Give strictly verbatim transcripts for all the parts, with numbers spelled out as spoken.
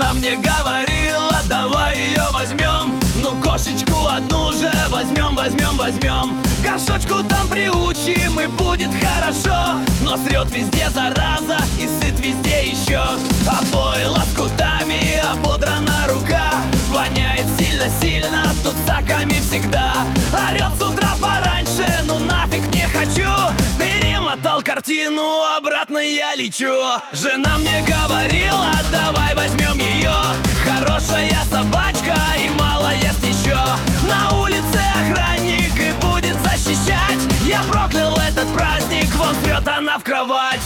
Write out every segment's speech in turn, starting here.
Жена мне говорила, давай ее возьмем. Ну кошечку одну же возьмем, возьмем, возьмем. Горшочку там приучим и будет хорошо. Но срет везде зараза и сыт везде еще. Обои лоскутами, ободрана рука. Воняет сильно-сильно, тут саками всегда. Орет с утра пораньше, ну нафиг не хочу. Перемотал картину, обратно я лечу. Жена мне говорила, давай возьмем ее. Хорошая собачка и мало ест еще. На улице охранник и будет защищать. Я проклял этот праздник, вон прет она в кровать.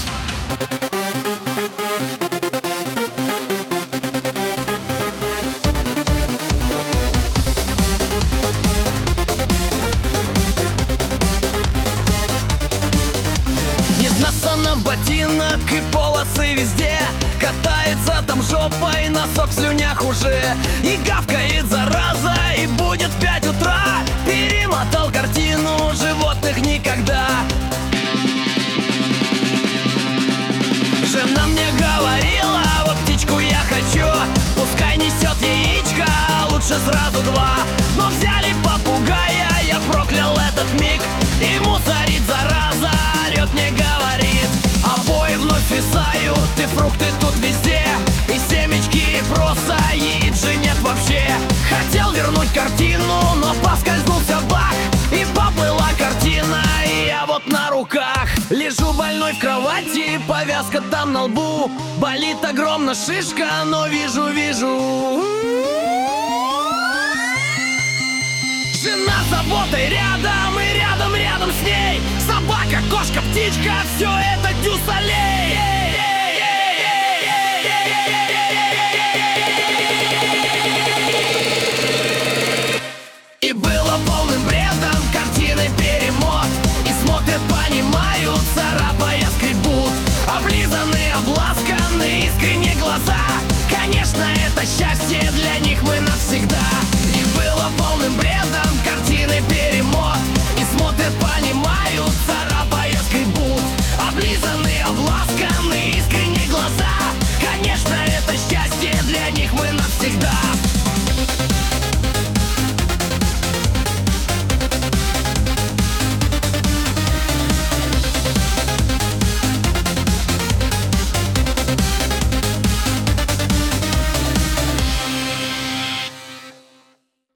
На ботинок и полосы везде. Катается там жопой, носок в слюнях уже. И гавкает зараза, и будет в пять утра. Перемотал картину, животных никогда. Жена мне говорила, вот птичку я хочу. Пускай несет яичко, а лучше сразу два. Но взяли попугая, я проклял этот миг. И мусорит зараза, орет мне говорит. Обои вновь свисают, и фрукты тут везде. И семечки, и просто яиц же нет вообще. Хотел вернуть картину, но поскользнулся бак. И поплыла картина, и я вот на руках. Лежу больной в кровати, повязка там на лбу. Болит огромно шишка, но вижу, вижу. Жена с заботой рядом, и рядом, рядом с ней собака, кошка, птичка, все это дюсалей.